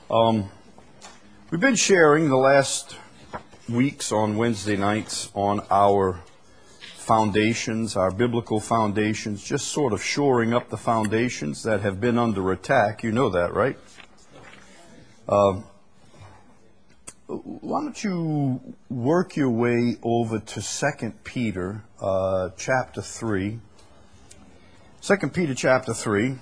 Um, we've been sharing the last weeks on Wednesday nights on our foundations, our biblical foundations, just sort of shoring up the foundations that have been under attack. You know that, right? Why don't you work your way over to 2 Peter chapter 3. 2 Peter chapter 3.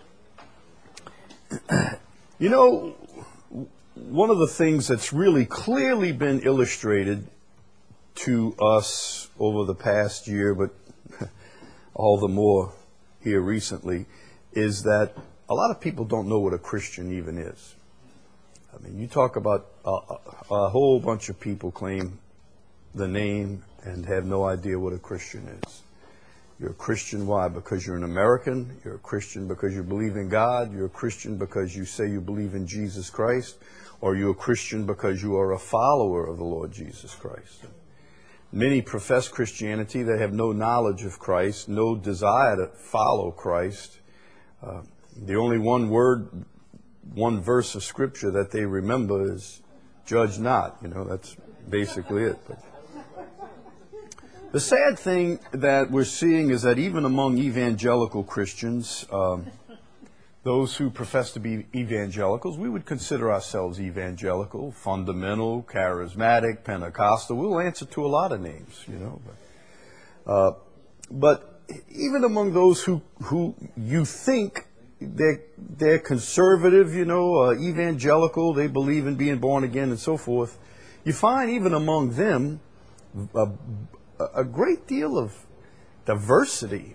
You know, one of the things that's really clearly been illustrated to us over the past year, but all the more here recently, is that a lot of people don't know what a Christian even is. I mean, you talk about a whole bunch of people claim the name and have no idea what a Christian is. You're a Christian, why? Because you're an American. You're a Christian because you believe in God. You're a Christian because you say you believe in Jesus Christ. Or you're a Christian because you are a follower of the Lord Jesus Christ. Many profess Christianity. They have no knowledge of Christ, no desire to follow Christ. The only one verse of Scripture that they remember is, judge not. You know, that's basically it. But the sad thing that we're seeing is that even among evangelical Christians, those who profess to be evangelicals, we would consider ourselves evangelical, fundamental, charismatic, Pentecostal. We'll answer to a lot of names, you know. But even among those who you think they're conservative, you know, evangelical, they believe in being born again and so forth, you find even among them a great deal of diversity.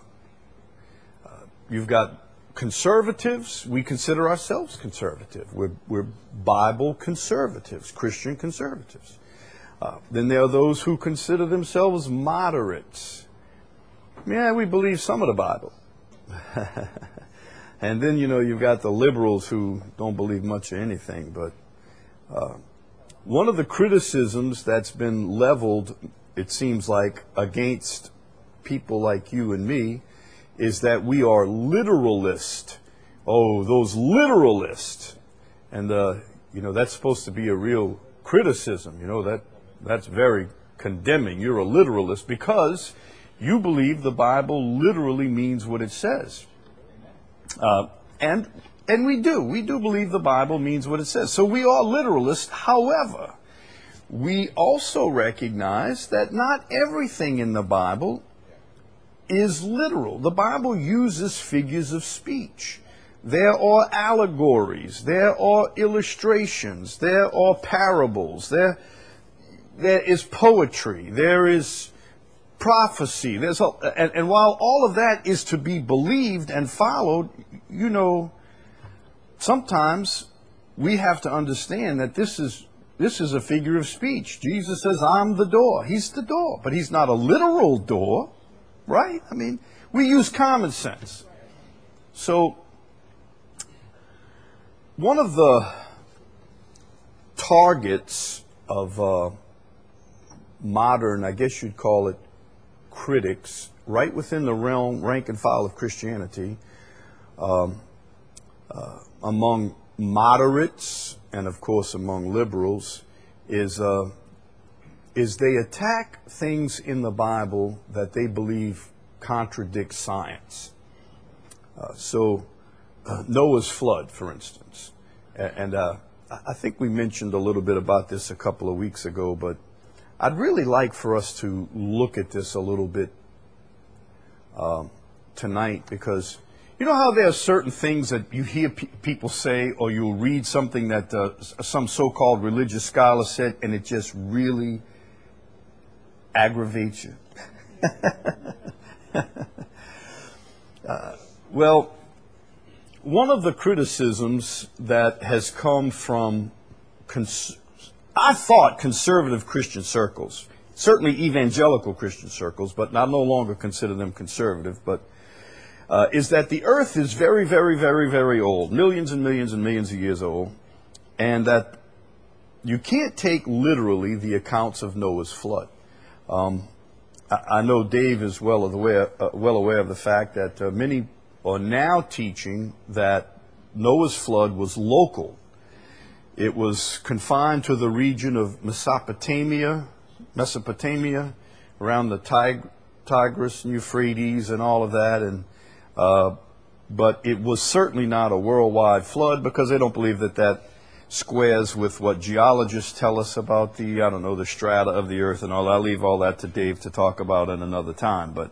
You've got conservatives. We consider ourselves conservative. We're Bible conservatives, Christian conservatives. Then there are those who consider themselves moderates. Yeah, we believe some of the Bible. And then, you know, you've got the liberals who don't believe much of anything. But one of the criticisms that's been leveled, it seems like, against people like you and me is that we are literalist. Oh, those literalists. And, you know, that's supposed to be a real criticism. You know, that's very condemning. You're a literalist because you believe the Bible literally means what it says. And we do. We do believe the Bible means what it says. So we are literalists. However, we also recognize that not everything in the Bible is literal. The Bible uses figures of speech. There are allegories. There are illustrations. There are parables. There is poetry. There is prophecy. And while all of that is to be believed and followed, you know, sometimes we have to understand that this is a figure of speech. Jesus says, I'm the door. He's the door, but he's not a literal door, right? I mean, we use common sense. So, one of the targets of modern, I guess you'd call it, critics, right within the rank and file of Christianity, among moderates and of course among liberals, is they attack things in the Bible that they believe contradict science. So Noah's flood, for instance, and I think we mentioned a little bit about this a couple of weeks ago, but I'd really like for us to look at this a little bit tonight, because you know how there are certain things that you hear people say, or you'll read something that some so-called religious scholar said, and it just really aggravates you? Well, one of the criticisms that has come from, I thought, conservative Christian circles, certainly evangelical Christian circles, but I no longer consider them conservative, but is that the earth is very, very, very, very old, millions and millions and millions of years old, and that you can't take literally the accounts of Noah's flood. I know Dave is well aware of the fact that many are now teaching that Noah's flood was local, It was confined to the region of Mesopotamia, around the Tigris and Euphrates and all of that. And but it was certainly not a worldwide flood, because they don't believe that that squares with what geologists tell us about the strata of the earth and all. I'll leave all that to Dave to talk about in another time. But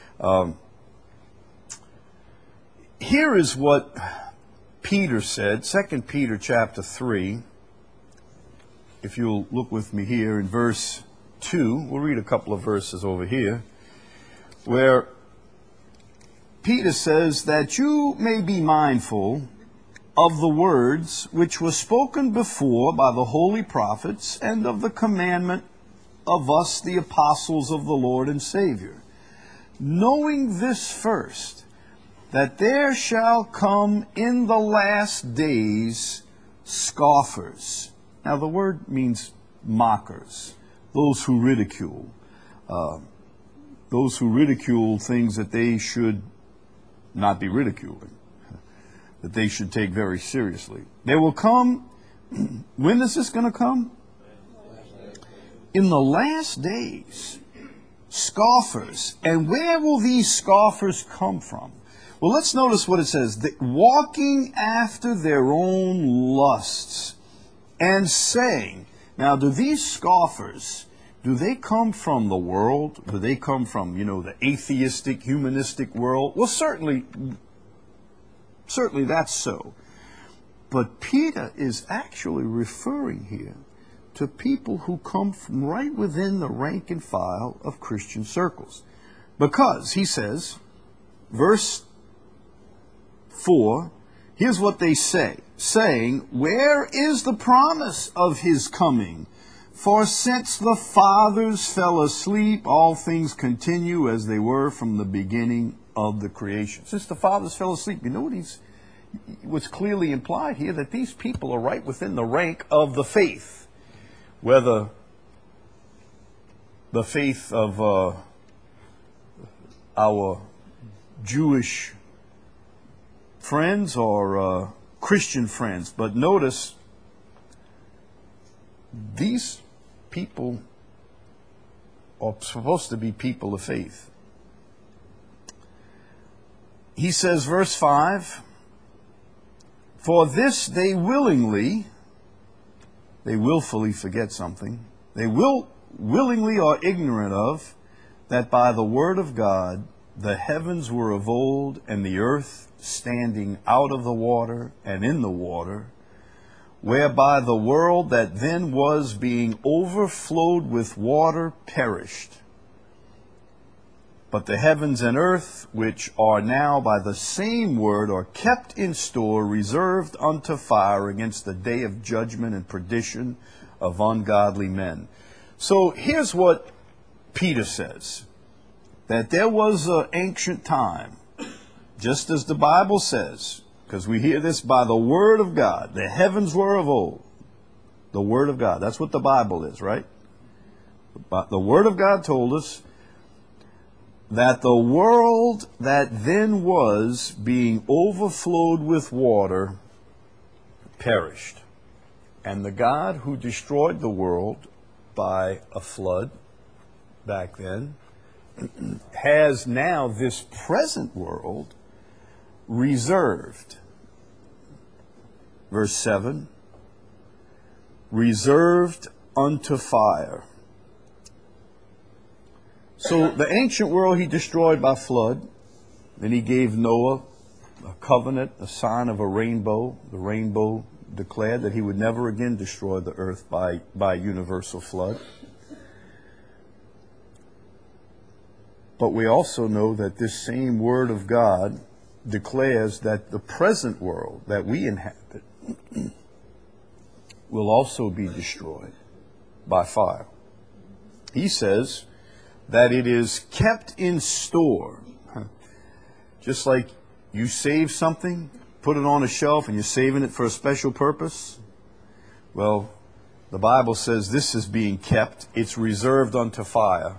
here is what Peter said, 2 Peter chapter 3. If you'll look with me here in verse 2, we'll read a couple of verses over here, where Peter says that you may be mindful of the words which were spoken before by the holy prophets, and of the commandment of us, the apostles of the Lord and Savior, knowing this first, that there shall come in the last days scoffers. Now the word means mockers, those who ridicule things that they should not be ridiculing, that they should take very seriously. There will come, when is this going to come? In the last days, scoffers. And where will these scoffers come from? Well, let's notice what it says. Walking after their own lusts and saying. Now, do these scoffers, do they come from the world? Do they come from, the atheistic, humanistic world? Well, certainly that's so. But Peter is actually referring here to people who come from right within the rank and file of Christian circles. Because, he says, verse 4, here's what they say, saying, where is the promise of his coming? For since the fathers fell asleep, all things continue as they were from the beginning of the creation. Since the fathers fell asleep, you know what's clearly implied here? That these people are right within the rank of the faith. Whether the faith of our Jewish friends or Christian friends. But notice, these people are supposed to be people of faith. He says, verse 5, for this they willfully forget something. They willingly are ignorant of, that by the word of God the heavens were of old, and the earth standing out of the water and in the water, whereby the world that then was, being overflowed with water, perished. But the heavens and earth, which are now by the same word, are kept in store, reserved unto fire against the day of judgment and perdition of ungodly men. So here's what Peter says, that there was an ancient time, just as the Bible says, because we hear this by the word of God, the heavens were of old. The word of God, that's what the Bible is, right? The word of God told us that the world that then was, being overflowed with water, perished. And the God who destroyed the world by a flood back then has now this present world reserved. Verse 7, reserved unto fire. So the ancient world he destroyed by flood. Then he gave Noah a covenant, a sign of a rainbow. The rainbow declared that he would never again destroy the earth by universal flood. But we also know that this same word of God declares that the present world that we inhabit will also be destroyed by fire. He says that it is kept in store. Just like you save something, put it on a shelf, and you're saving it for a special purpose. Well, the Bible says this is being kept. It's reserved unto fire.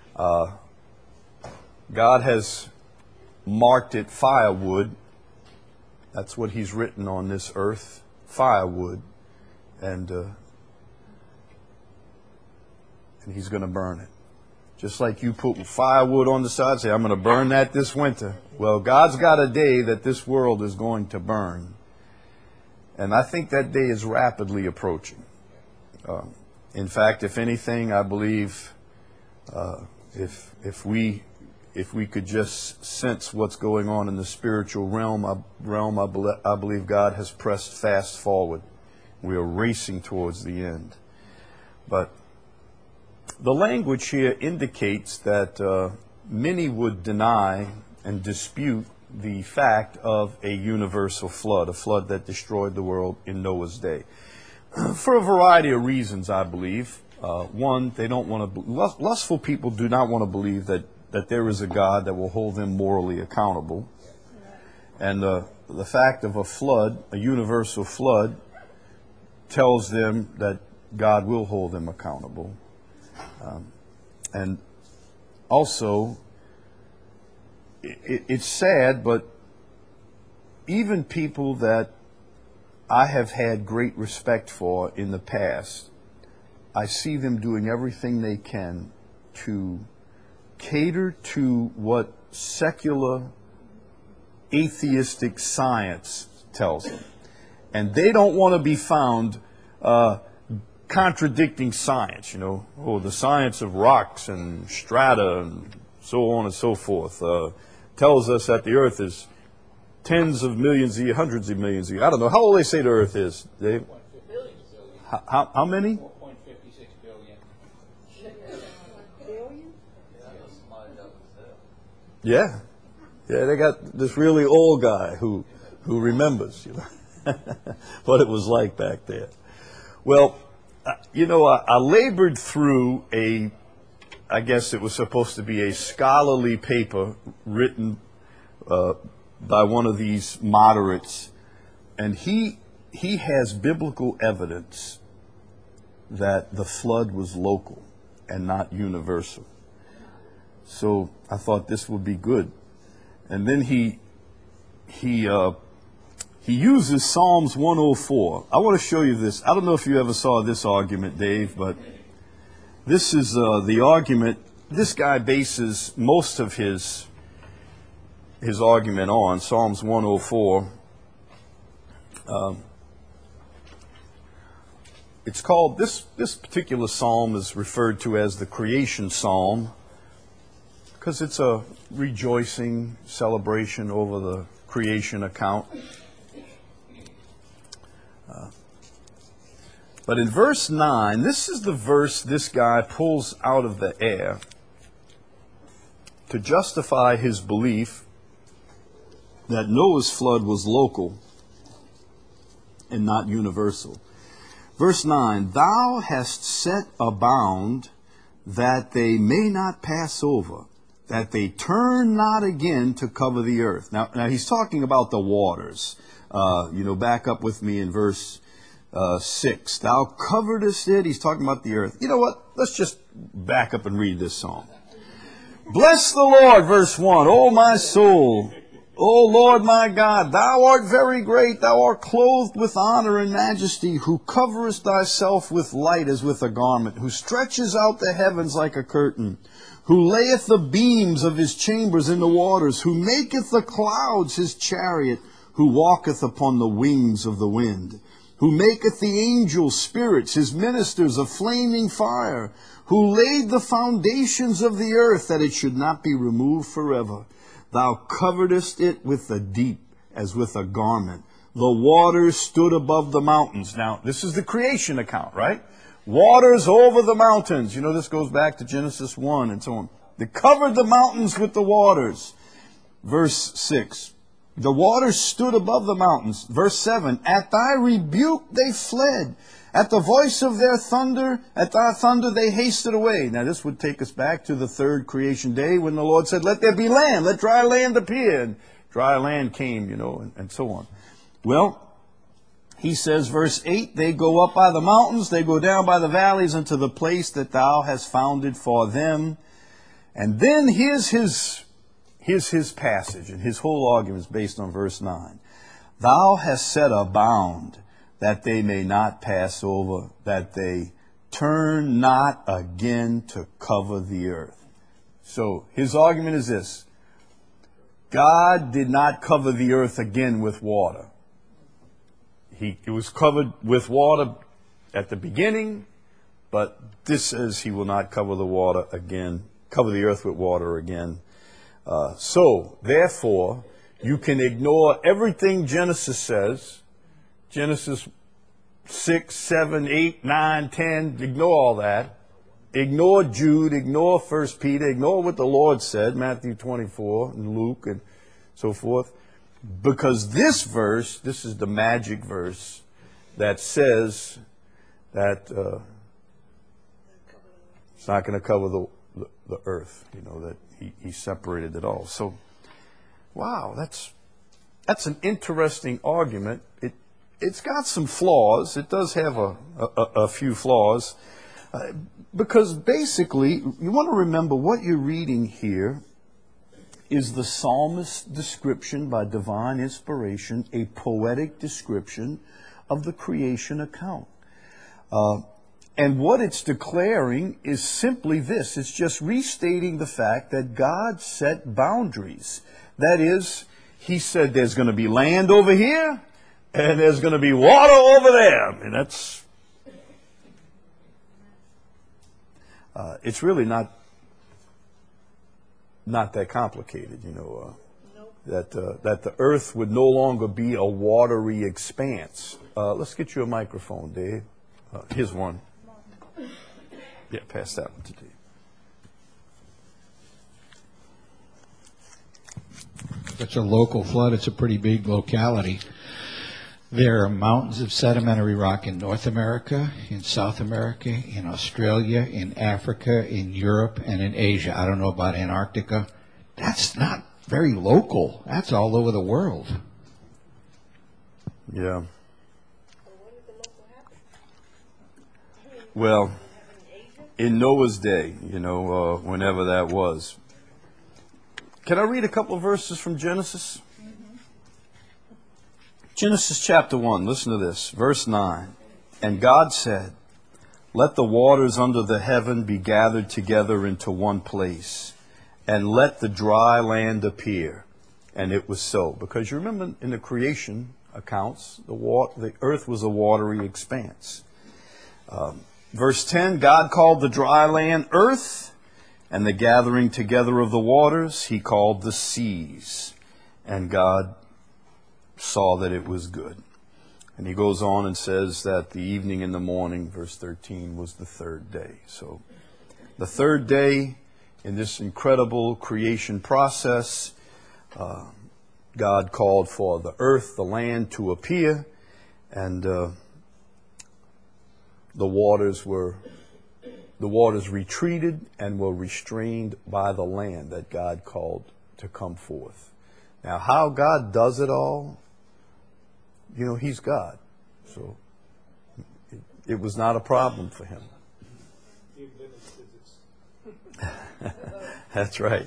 God has marked it firewood. That's what he's written on this earth, firewood. and he's going to burn it. Just like you put firewood on the side, say, I'm going to burn that this winter. Well, God's got a day that this world is going to burn. And I think that day is rapidly approaching. In fact, if anything, I believe if we could just sense what's going on in the spiritual realm, I believe God has pressed fast forward. We are racing towards the end. But the language here indicates that many would deny and dispute the fact of a universal flood, a flood that destroyed the world in Noah's day. For a variety of reasons, I believe. One, they don't want to. Lustful people do not want to believe that there is a God that will hold them morally accountable. And the fact of a flood, a universal flood, tells them that God will hold them accountable. And also, it's sad, but even people that I have had great respect for in the past, I see them doing everything they can to cater to what secular atheistic science tells them. And they don't want to be found contradicting science, the science of rocks and strata and so on and so forth tells us that the earth is tens of millions of years, hundreds of millions of years. I don't know. How old they say the earth is, Dave? How many? 4.56 billion. Yeah. Yeah, they got this really old guy who remembers, what it was like back there. Well, I labored through I guess it was supposed to be a scholarly paper written by one of these moderates, and he has biblical evidence that the flood was local and not universal. So I thought this would be good. And then he uses Psalms 104. I want to show you this. I don't know if you ever saw this argument, Dave, but this is the argument. This guy bases most of his argument on Psalms 104. It's called, this particular psalm is referred to as the creation psalm because it's a rejoicing celebration over the creation account. But in verse 9, this is the verse this guy pulls out of the air to justify his belief that Noah's flood was local and not universal. Verse 9, thou hast set a bound that they may not pass over, that they turn not again to cover the earth. Now he's talking about the waters. Back up with me in verse 6. Thou coveredest it. He's talking about the earth. You know what? Let's just back up and read this psalm. Bless the Lord, verse 1. O my soul, O Lord my God, thou art very great. Thou art clothed with honor and majesty, who coverest thyself with light as with a garment, who stretches out the heavens like a curtain, who layeth the beams of his chambers in the waters, who maketh the clouds his chariot, who walketh upon the wings of the wind, who maketh the angels spirits, his ministers a flaming fire, who laid the foundations of the earth that it should not be removed forever. Thou coveredest it with the deep as with a garment. The waters stood above the mountains. Now, this is the creation account, right? Waters over the mountains. This goes back to Genesis 1 and so on. They covered the mountains with the waters. Verse 6. The waters stood above the mountains. Verse 7, at thy rebuke they fled. At the voice of their thunder, at thy thunder they hasted away. Now this would take us back to the third creation day when the Lord said, let there be land, let dry land appear. And dry land came, and so on. Well, he says, verse 8, they go up by the mountains, they go down by the valleys unto the place that thou hast founded for them. And then here's his passage, and his whole argument is based on verse 9. Thou hast set a bound that they may not pass over, that they turn not again to cover the earth. So his argument is this: God did not cover the earth again with water. It was covered with water at the beginning, but this says he will not cover the water again, cover the earth with water again. So, therefore, you can ignore everything Genesis says. Genesis 6, 7, 8, 9, 10, ignore all that. Ignore Jude, ignore 1 Peter, ignore what the Lord said, Matthew 24 and Luke and so forth. Because this verse, this is the magic verse that says that it's not going to cover the earth, that he separated it all. So, wow, that's an interesting argument. It's got some flaws. It does have a few flaws. Because basically, you want to remember what you're reading here is the psalmist's description by divine inspiration, a poetic description of the creation account. And what it's declaring is simply this. It's just restating the fact that God set boundaries. That is, he said there's going to be land over here and there's going to be water over there. And that's... it's really not that complicated, that the earth would no longer be a watery expanse. Let's get you a microphone, Dave. Here's one. Yeah, pass that one to Dave. It's a local flood. It's a pretty big locality. There are mountains of sedimentary rock in North America, in South America, in Australia, in Africa, in Europe, and in Asia. I don't know about Antarctica. That's not very local. That's all over the world. Yeah. Well, in Noah's day, whenever that was. Can I read a couple of verses from Genesis? Genesis chapter 1, listen to this, verse 9. And God said, let the waters under the heaven be gathered together into one place, and let the dry land appear. And it was so. Because you remember in the creation accounts, the earth was a watery expanse. Verse 10, God called the dry land earth, and the gathering together of the waters he called the seas. And God saw that it was good. And he goes on and says that the evening and the morning, verse 13, was the third day. So the third day in this incredible creation process, God called for the earth, the land to appear, and the waters retreated and were restrained by the land that God called to come forth. Now, how God does it all, he's God. So it was not a problem for him. That's right.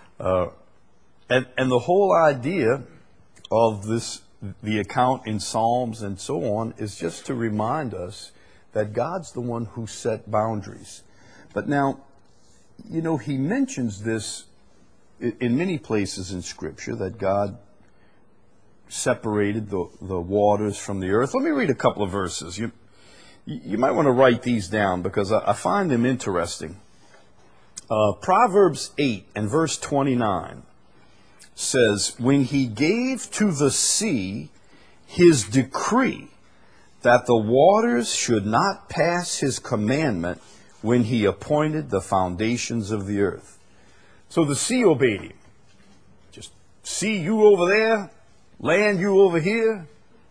And the whole idea of the account in Psalms and so on, is just to remind us that God's the one who set boundaries. But now, he mentions this in many places in Scripture, that God separated the waters from the earth. Let me read a couple of verses. You might want to write these down because I find them interesting. Proverbs 8 and verse 29 says, when he gave to the sea his decree that the waters should not pass his commandment when he appointed the foundations of the earth. So the sea obeyed him. Just sea, you over there, land, you over here.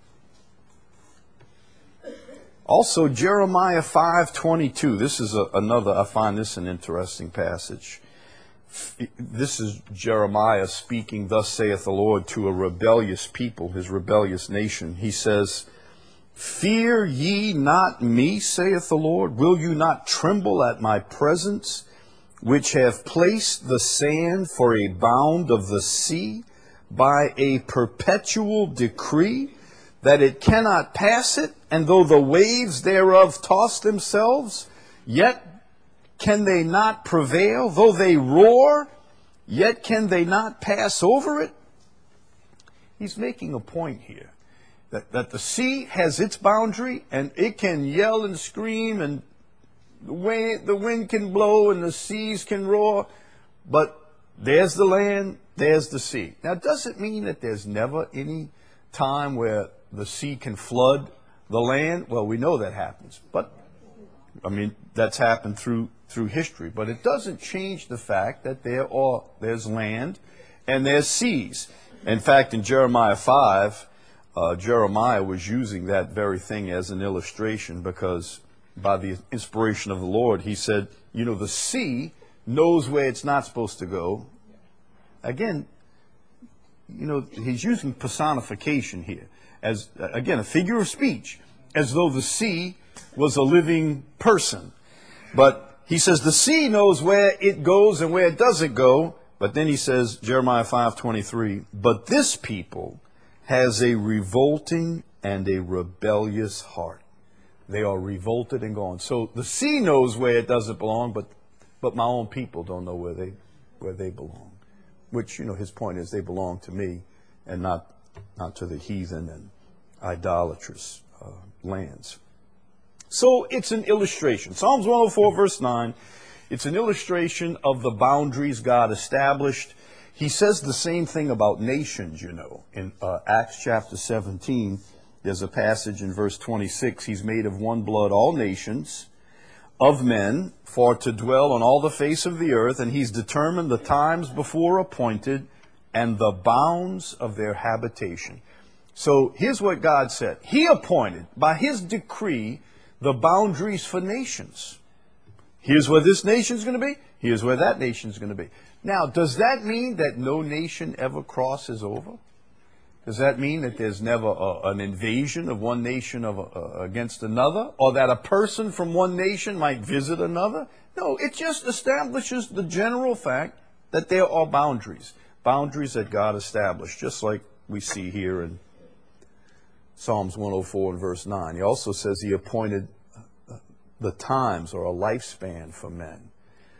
Also, Jeremiah 5:22. This is another, I find this an interesting passage. This is Jeremiah speaking, thus saith the Lord, to a rebellious people, his rebellious nation. He says, fear ye not me, saith the Lord. Will you not tremble at my presence, which have placed the sand for a bound of the sea by a perpetual decree that it cannot pass it, and though the waves thereof toss themselves, yet can they not prevail? Though they roar, yet can they not pass over it? He's making a point here, that the sea has its boundary, and it can yell and scream, and the wind can blow, and the seas can roar, but there's the land, there's the sea. Now, does it mean that there's never any time where the sea can flood the land? Well, we know that happens, but I mean, that's happened through history. But it doesn't change the fact that there's land and there's seas. In fact, in Jeremiah 5, Jeremiah was using that very thing as an illustration, because by the inspiration of the Lord, he said, you know, the sea knows where it's not supposed to go. Again, you know, he's using personification here as, again, a figure of speech, as though the sea was a living person. But he says the sea knows where it goes and where it doesn't go. But then he says, Jeremiah 5:23, but this people has a revolting and a rebellious heart. They are revolted and gone. So the sea knows where it doesn't belong, but my own people don't know where they belong. Which, you know, his point is they belong to me and not to the heathen and idolatrous lands. So it's an illustration. Psalms 104 verse 9, it's an illustration of the boundaries God established. He says the same thing about nations, you know. In Acts chapter 17, there's a passage in verse 26, he's made of one blood all nations of men for to dwell on all the face of the earth, and he's determined the times before appointed and the bounds of their habitation. So here's what God said. He appointed, by his decree, the boundaries for nations. Here's where this nation's going to be. Here's where that nation's going to be. Now, does that mean that no nation ever crosses over? Does that mean that there's never an invasion of one nation against another? Or that a person from one nation might visit another? No, it just establishes the general fact that there are boundaries. Boundaries that God established, just like we see here in Psalms 104 and verse 9. He also says he appointed the times or a lifespan for men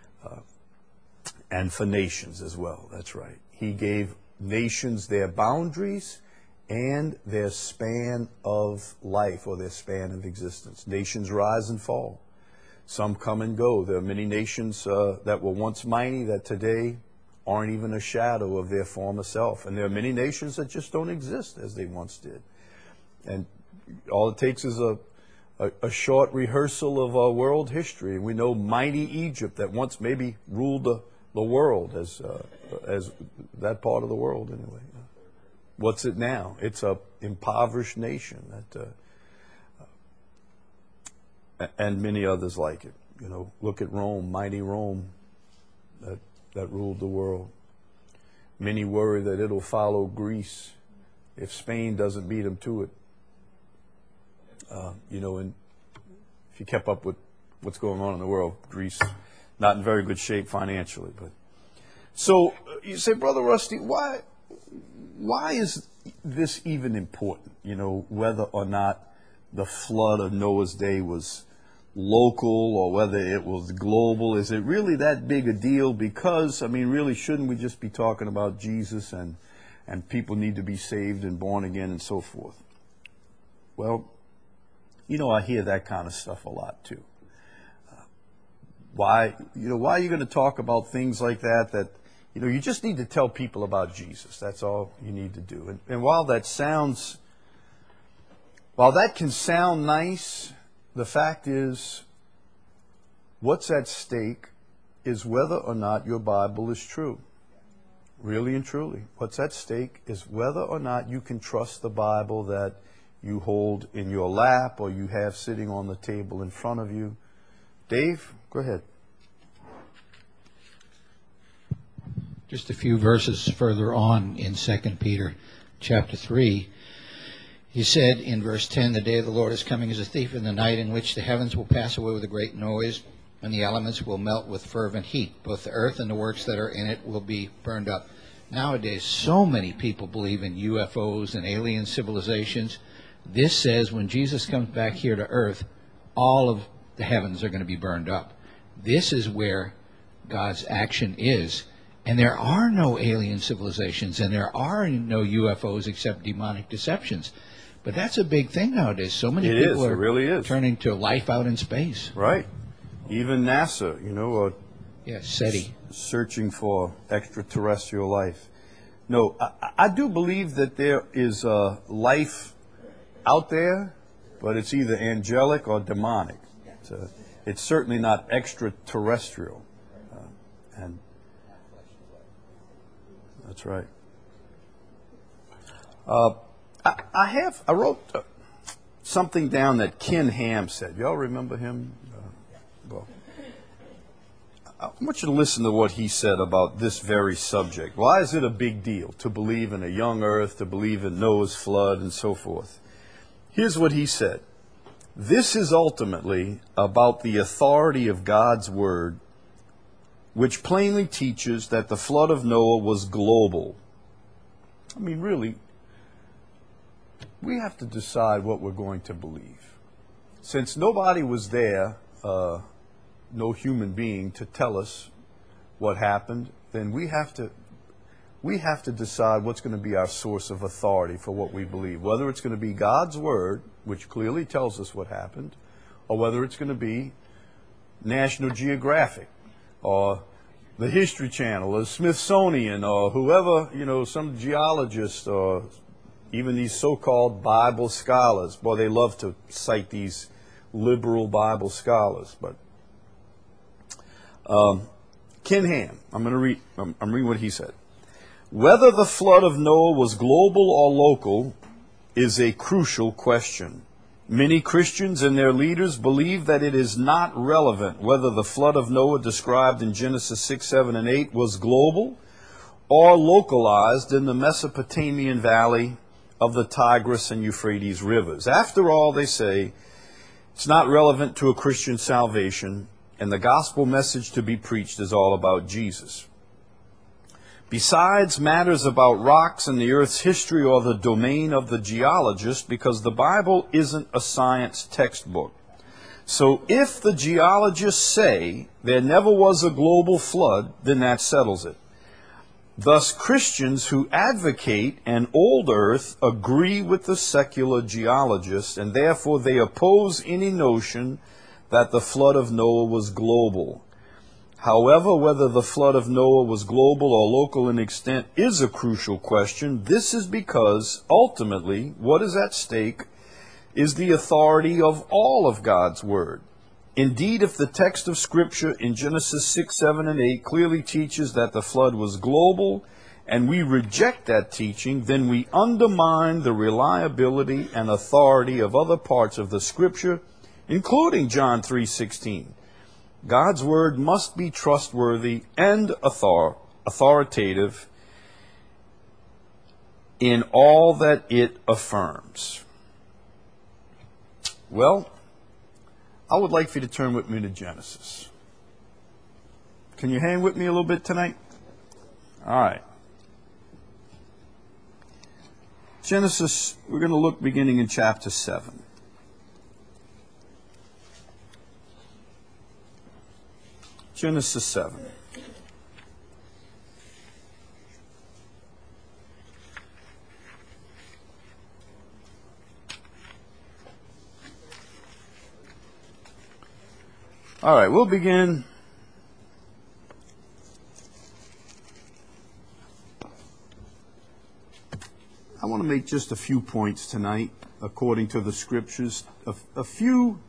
and for nations as well. That's right. He gave nations their boundaries and their span of life or their span of existence. Nations rise and fall. Some come and go. There are many nations that were once mighty that today aren't even a shadow of their former self. And there are many nations that just don't exist as they once did. And all it takes is a short rehearsal of world history. We know mighty Egypt that once maybe ruled the world as that part of the world anyway. What's it now? It's a impoverished nation and many others like it. You know, look at Rome, mighty Rome that ruled the world. Many worry that it'll follow Greece if Spain doesn't beat them to it. You know, and if you kept up with what's going on in the world, Greece, not in very good shape financially. But so you say, Brother Rusty, why is this even important? You know, whether or not the flood of Noah's day was local or whether it was global. Is it really that big a deal? Because, I mean, really, shouldn't we just be talking about Jesus and people need to be saved and born again and so forth? Well, you know, I hear that kind of stuff a lot too. Why are you going to talk about things like that, you know, you just need to tell people about Jesus. That's all you need to do. And while that can sound nice, the fact is, what's at stake is whether or not your Bible is true. Really and truly. What's at stake is whether or not you can trust the Bible that you hold in your lap or you have sitting on the table in front of you. Dave, go ahead. Just a few verses further on in 2 Peter chapter 3, he said in verse 10, the day of the Lord is coming as a thief in the night, in which the heavens will pass away with a great noise, and the elements will melt with fervent heat. Both the earth and the works that are in it will be burned up. Nowadays, so many people believe in UFOs and alien civilizations. This says when Jesus comes back here to earth, all of the heavens are going to be burned up. This is where God's action is. And there are no alien civilizations, and there are no UFOs except demonic deceptions. But that's a big thing nowadays. So many people It really is. turning to life out in space. Right. Even NASA, SETI. searching for extraterrestrial life. No, I do believe that there is life out there, but it's either angelic or demonic. It's certainly not extraterrestrial. And that's right. I wrote something down that Ken Ham said. Y'all remember him? I want you to listen to what he said about this very subject. Why is it a big deal to believe in a young earth, to believe in Noah's flood, and so forth? Here's what he said. This is ultimately about the authority of God's Word, which plainly teaches that the flood of Noah was global. I mean, really, we have to decide what we're going to believe. Since nobody was there, no human being, to tell us what happened, then we have to decide what's going to be our source of authority for what we believe. Whether it's going to be God's Word, which clearly tells us what happened, or whether it's going to be National Geographic, or the History Channel, or Smithsonian, or whoever, some geologist, or even these so-called Bible scholars. Boy, they love to cite these liberal Bible scholars. But Ken Ham, I'm reading what he said. Whether the flood of Noah was global or local is a crucial question. Many Christians and their leaders believe that it is not relevant whether the flood of Noah described in Genesis 6, 7, and 8 was global or localized in the Mesopotamian valley of the Tigris and Euphrates rivers. After all, they say, it's not relevant to a Christian salvation, and the gospel message to be preached is all about Jesus. Besides, matters about rocks and the earth's history are the domain of the geologist, because the Bible isn't a science textbook. So if the geologists say there never was a global flood, then that settles it. Thus, Christians who advocate an old earth agree with the secular geologists, and therefore they oppose any notion that the flood of Noah was global. However, whether the flood of Noah was global or local in extent is a crucial question. This is because, ultimately, what is at stake is the authority of all of God's Word. Indeed, if the text of Scripture in Genesis 6, 7, and 8 clearly teaches that the flood was global, and we reject that teaching, then we undermine the reliability and authority of other parts of the Scripture, including John 3:16. God's Word must be trustworthy and authoritative in all that it affirms. Well, I would like for you to turn with me to Genesis. Can you hang with me a little bit tonight? All right. Genesis, we're going to look beginning in chapter 7. Genesis 7. All right, we'll begin. I want to make just a few points tonight, according to the Scriptures. A few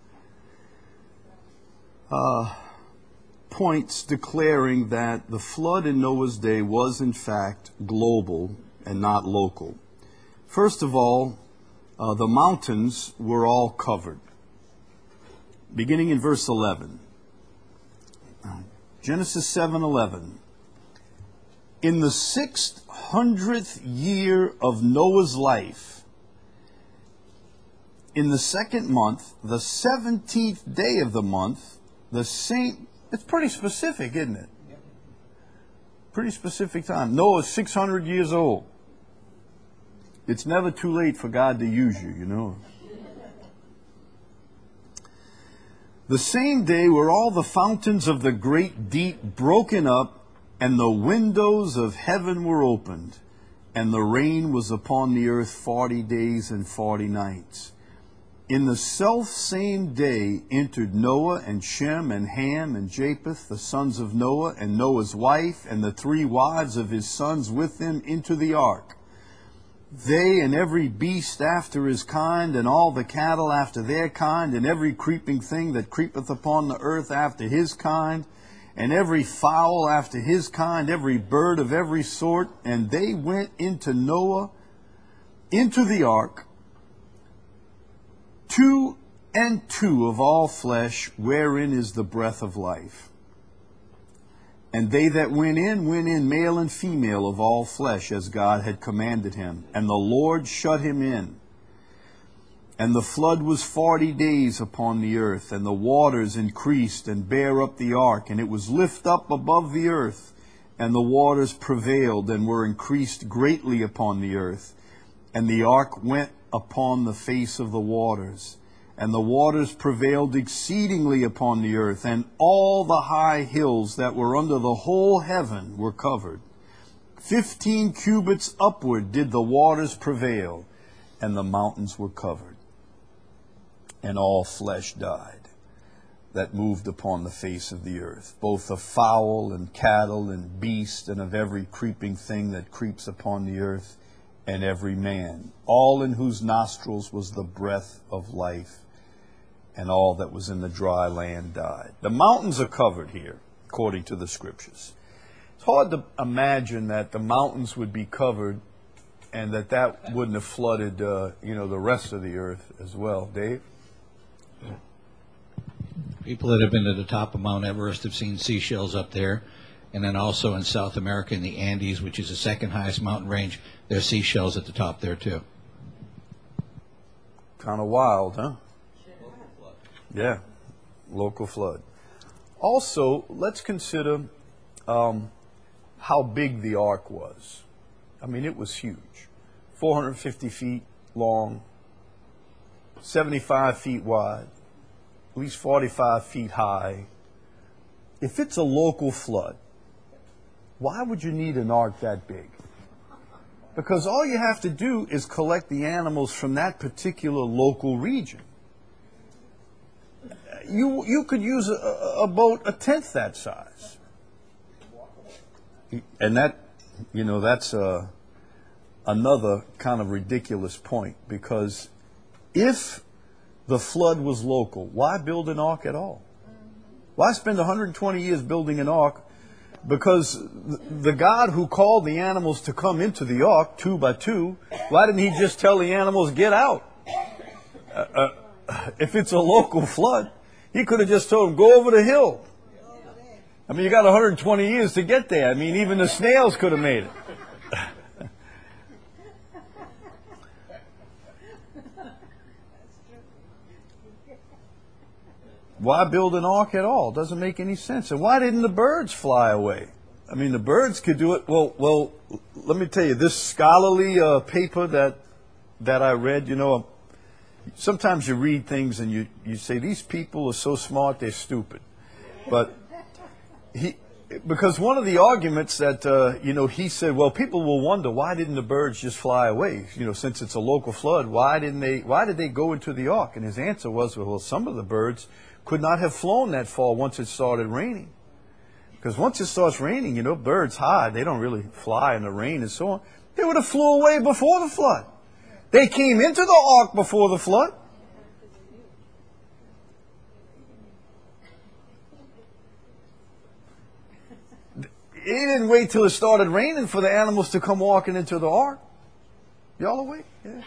points declaring that the flood in Noah's day was in fact global and not local. First of all, the mountains were all covered. Beginning in verse 11. Genesis 7:11. In the 600th year of Noah's life, in the second month, the 17th day of the month, the same. It's pretty specific, isn't it? Pretty specific time. Noah's 600 years old. It's never too late for God to use you, you know. The same day were all the fountains of the great deep broken up, and the windows of heaven were opened, and the rain was upon the earth 40 days and 40 nights. In the selfsame day entered Noah and Shem and Ham and Japheth, the sons of Noah, and Noah's wife, and the 3 wives of his sons with them into the ark. They and every beast after his kind, and all the cattle after their kind, and every creeping thing that creepeth upon the earth after his kind, and every fowl after his kind, every bird of every sort. And they went into Noah, into the ark, 2 and 2 of all flesh, wherein is the breath of life. And they that went in male and female of all flesh, as God had commanded him. And the Lord shut him in. And the flood was 40 days upon the earth, and the waters increased and bare up the ark, and it was lift up above the earth, and the waters prevailed and were increased greatly upon the earth. And the ark went upon the face of the waters, and the waters prevailed exceedingly upon the earth, and all the high hills that were under the whole heaven were covered. 15 cubits upward did the waters prevail, and the mountains were covered. And all flesh died that moved upon the face of the earth, both of fowl and cattle and beast, and of every creeping thing that creeps upon the earth, and every man, all in whose nostrils was the breath of life, and all that was in the dry land died. The mountains are covered here, according to the scriptures. It's hard to imagine that the mountains would be covered and that wouldn't have flooded, the rest of the earth as well. Dave? People that have been to the top of Mount Everest have seen seashells up there. And then also in South America, in the Andes, which is the second highest mountain range, there's seashells at the top there too. Kind of wild, huh? Yeah, local flood. Also, let's consider how big the ark was. I mean, it was huge. 450 feet long, 75 feet wide, at least 45 feet high. If it's a local flood, why would you need an ark that big? Because all you have to do is collect the animals from that particular local region. You could use a boat a tenth that size. And that's another kind of ridiculous point, because if the flood was local, why build an ark at all? Why spend 120 years building an ark? Because the God who called the animals to come into the ark 2 by 2, why didn't he just tell the animals, get out? If it's a local flood, he could have just told them, go over the hill. I mean, you got 120 years to get there. I mean, even the snails could have made it. Why build an ark at all? Doesn't make any sense. And why didn't the birds fly away? I mean, the birds could do it. Well, let me tell you, this scholarly paper that I read, sometimes you read things and you say, these people are so smart, they're stupid. But because one of the arguments that, he said, well, people will wonder, why didn't the birds just fly away? Since it's a local flood, why did they go into the ark? And his answer was, well, some of the birds could not have flown that far once it started raining. Because once it starts raining, birds hide. They don't really fly in the rain and so on. They would have flew away before the flood. They came into the ark before the flood. He didn't wait till it started raining for the animals to come walking into the ark. Y'all awake? Yeah.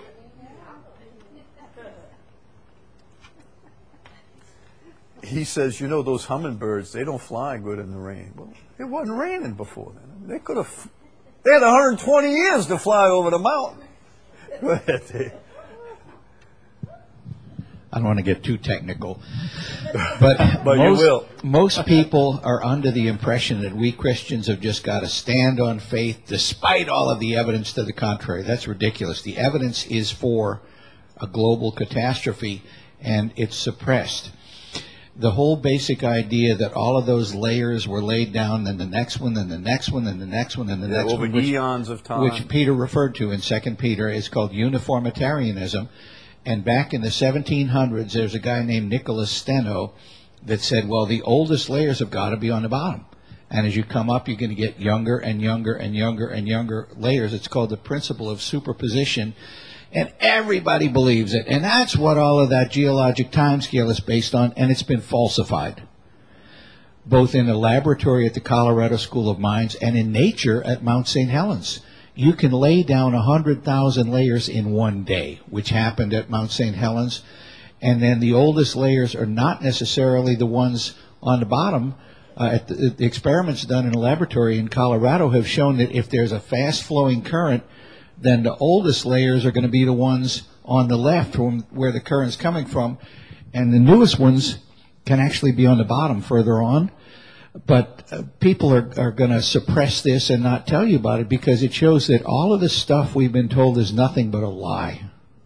He says, those hummingbirds, they don't fly good in the rain. Well, it wasn't raining before then. They had 120 years to fly over the mountain. Go ahead, Dave. I don't want to get too technical, but, But you will. Most people are under the impression that we Christians have just got to stand on faith despite all of the evidence to the contrary. That's ridiculous. The evidence is for a global catastrophe, and it's suppressed. The whole basic idea that all of those layers were laid down, then the next one, then the next one, then the next one, then the next over one, eons of time, which Peter referred to in 2 Peter, is called uniformitarianism. And back in the 1700s, there's a guy named Nicholas Steno that said, well, the oldest layers have got to be on the bottom. And as you come up, you're going to get younger and younger and younger and younger layers. It's called the principle of superposition. And everybody believes it. And that's what all of that geologic timescale is based on, and it's been falsified, both in the laboratory at the Colorado School of Mines and in nature at Mount St. Helens. You can lay down 100,000 layers in one day, which happened at Mount St. Helens. And then the oldest layers are not necessarily the ones on the bottom. The experiments done in a laboratory in Colorado have shown that if there's a fast-flowing current, then the oldest layers are going to be the ones on the left from where the current's coming from. And the newest ones can actually be on the bottom further on. But people are going to suppress this and not tell you about it because it shows that all of the stuff we've been told is nothing but a lie.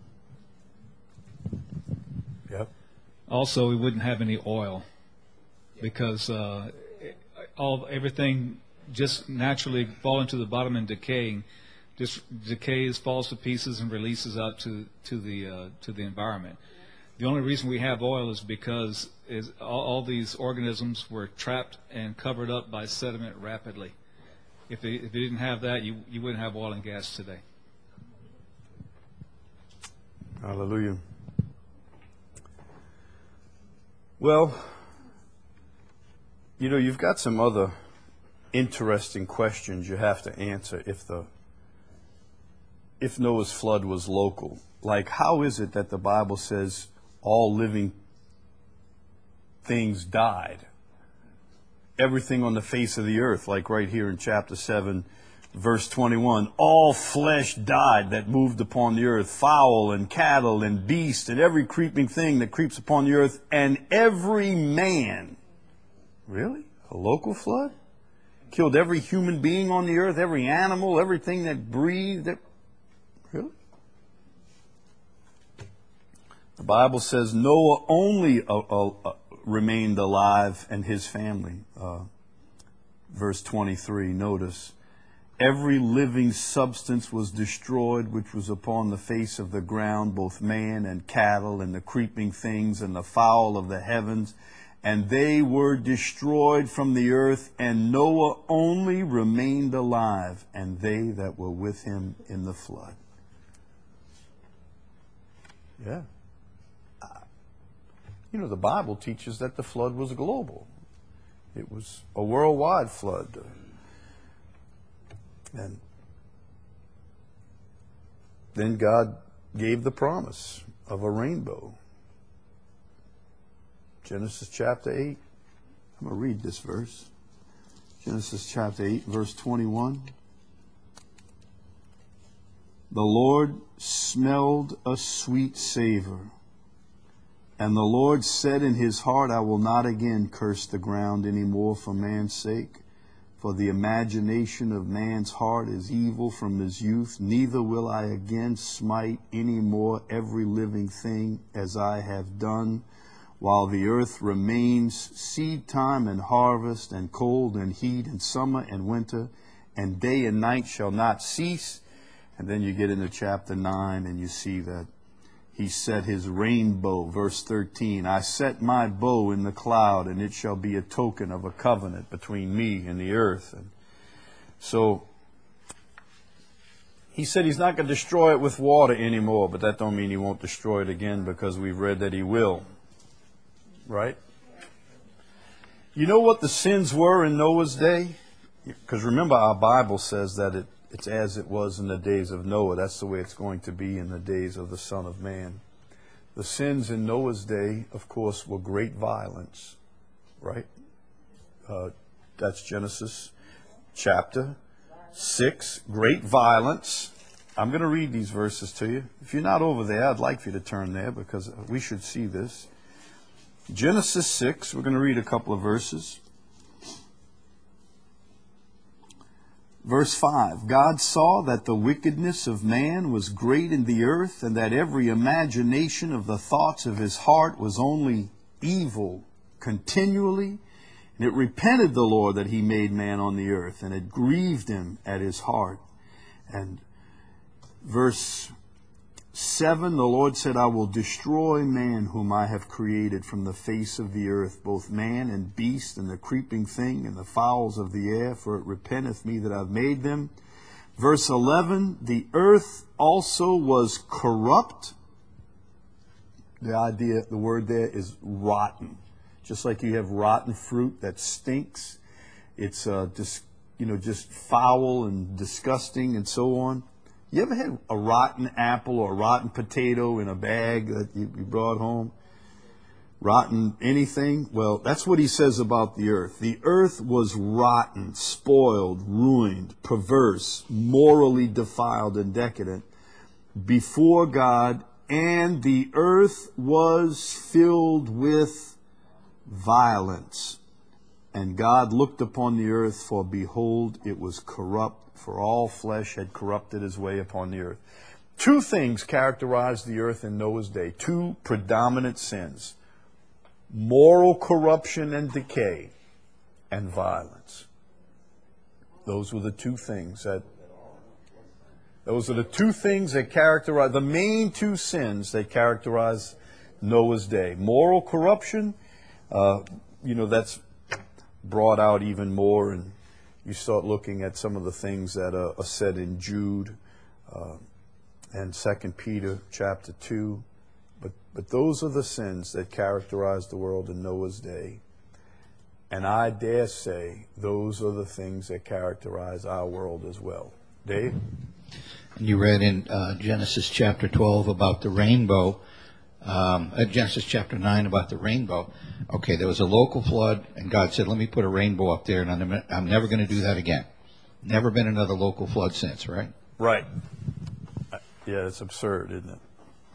Yep. Also, we wouldn't have any oil because everything just naturally falling to the bottom and decaying. Just decays, falls to pieces, and releases out to the environment. The only reason we have oil is because all these organisms were trapped and covered up by sediment rapidly. If they didn't have that, you wouldn't have oil and gas today. Hallelujah. Well, you've got some other interesting questions you have to answer if Noah's flood was local. Like, how is it that the Bible says all living things died? Everything on the face of the earth, like right here in chapter 7, verse 21. All flesh died that moved upon the earth, fowl and cattle and beast and every creeping thing that creeps upon the earth, and every man. Really? A local flood? Killed every human being on the earth, every animal, everything that breathed. Really? The Bible says Noah only remained alive and his family. Verse 23, notice. Every living substance was destroyed which was upon the face of the ground, both man and cattle and the creeping things and the fowl of the heavens. And they were destroyed from the earth, and Noah only remained alive, and they that were with him in the flood. Yeah. The Bible teaches that the flood was global. It was a worldwide flood. And then God gave the promise of a rainbow. Genesis chapter 8. I'm going to read this verse. Genesis chapter 8, verse 21. The Lord smelled a sweet savor. And the Lord said in his heart, I will not again curse the ground any more for man's sake. For the imagination of man's heart is evil from his youth. Neither will I again smite any more every living thing as I have done. While the earth remains, seed time and harvest, and cold and heat, and summer and winter, and day and night shall not cease. And then you get into chapter 9 and you see that he set his rainbow, verse 13. I set my bow in the cloud, and it shall be a token of a covenant between me and the earth. And so he said he's not going to destroy it with water anymore, but that don't mean he won't destroy it again, because we've read that he will. Right? You know what the sins were in Noah's day? Because remember, our Bible says that it's as it was in the days of Noah. That's the way it's going to be in the days of the Son of Man. The sins in Noah's day, of course, were great violence. Right? That's Genesis chapter 6. Great violence. I'm going to read these verses to you. If you're not over there, I'd like for you to turn there because we should see this. Genesis 6, we're going to read a couple of verses. Verse 5, God saw that the wickedness of man was great in the earth, and that every imagination of the thoughts of his heart was only evil continually. And it repented the Lord that he made man on the earth, and it grieved him at his heart. And verse 7, the Lord said, I will destroy man whom I have created from the face of the earth, both man and beast, and the creeping thing, and the fowls of the air, for it repenteth me that I've made them. Verse 11, the earth also was corrupt. The word there is rotten. Just like you have rotten fruit that stinks. It's just foul and disgusting and so on. You ever had a rotten apple or a rotten potato in a bag that you brought home? Rotten anything? Well, that's what he says about the earth. The earth was rotten, spoiled, ruined, perverse, morally defiled, and decadent before God, and the earth was filled with violence. And God looked upon the earth, for behold, it was corrupt, for all flesh had corrupted his way upon the earth. Two things characterized the earth in Noah's day, two predominant sins: moral corruption and decay, and violence. Those are the two things that characterize, the main two sins that characterize Noah's day. Moral corruption, that's brought out even more, and you start looking at some of the things that are said in Jude and 2 Peter chapter 2. But those are the sins that characterized the world in Noah's day. And I dare say those are the things that characterize our world as well. Dave? You read in Genesis chapter 12 about the rainbow. Genesis chapter 9 about the rainbow. Okay, there was a local flood, and God said, let me put a rainbow up there, and I'm never going to do that again. Never been another local flood since, right? Right. Yeah, it's absurd, isn't it?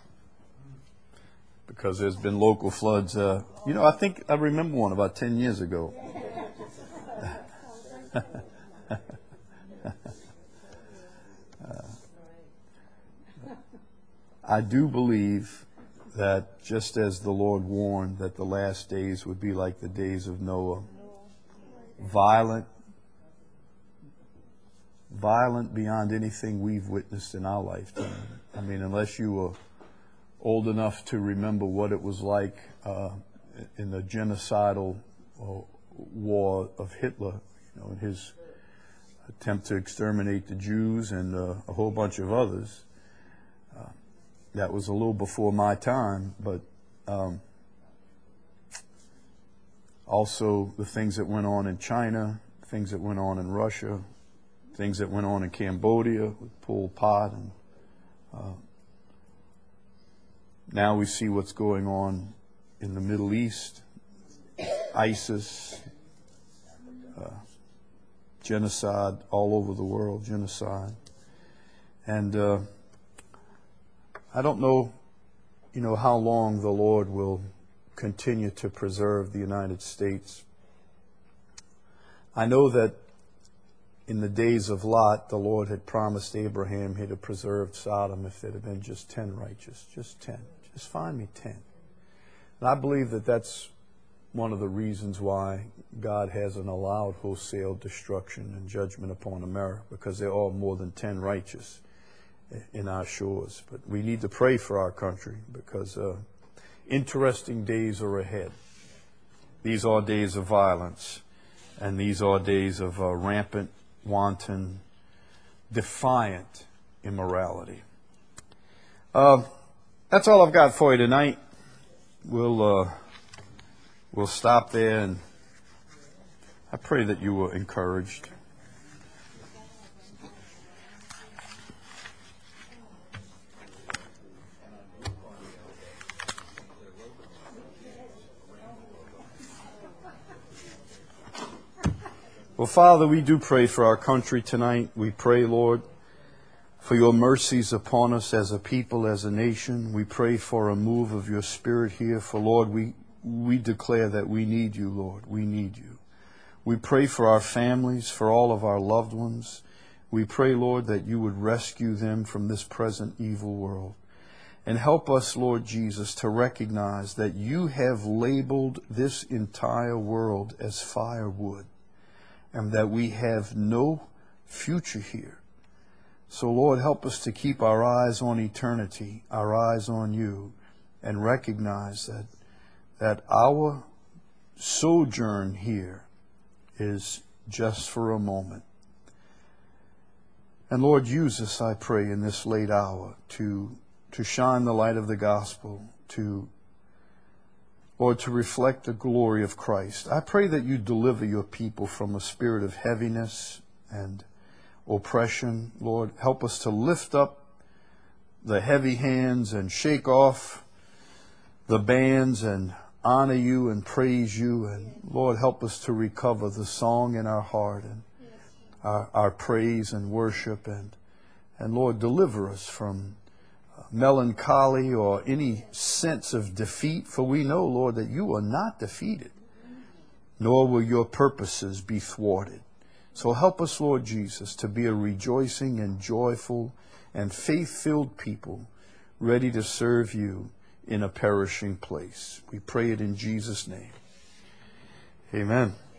Because there's been local floods. I think I remember one about 10 years ago. I do believe that just as the Lord warned that the last days would be like the days of Noah, violent beyond anything we've witnessed in our lifetime. I mean, unless you were old enough to remember what it was like in the genocidal war of Hitler, in his attempt to exterminate the Jews and a whole bunch of others. That was a little before my time, but also the things that went on in China, things that went on in Russia, things that went on in Cambodia with Pol Pot, and now we see what's going on in the Middle East, ISIS, genocide all over the world, genocide. And I don't know, how long the Lord will continue to preserve the United States. I know that in the days of Lot, the Lord had promised Abraham he'd have preserved Sodom if there had been just 10 righteous. Just 10. Just find me 10. And I believe that that's one of the reasons why God hasn't allowed wholesale destruction and judgment upon America, because there are more than 10 righteous in our shores. But we need to pray for our country, because interesting days are ahead. These are days of violence, and these are days of rampant, wanton, defiant immorality. That's all I've got for you tonight. We'll stop there, and I pray that you were encouraged. Well, Father, we do pray for our country tonight. We pray, Lord, for your mercies upon us as a people, as a nation. We pray for a move of your Spirit here. For, Lord, we declare that we need you, Lord. We need you. We pray for our families, for all of our loved ones. We pray, Lord, that you would rescue them from this present evil world. And help us, Lord Jesus, to recognize that you have labeled this entire world as firewood, and that we have no future here. So, Lord, help us to keep our eyes on eternity, our eyes on you, and recognize that our sojourn here is just for a moment. And Lord, use us, I pray, in this late hour to shine the light of the gospel, Lord, to reflect the glory of Christ. I pray that you deliver your people from a spirit of heaviness and oppression. Lord, help us to lift up the heavy hands and shake off the bands and honor you and praise you. And Lord, help us to recover the song in our heart and our praise and worship. And Lord, deliver us from melancholy or any sense of defeat, for we know, Lord, that you are not defeated, nor will your purposes be thwarted. So help us, Lord Jesus, to be a rejoicing and joyful and faith-filled people, ready to serve you in a perishing place. We pray it in Jesus' name. Amen.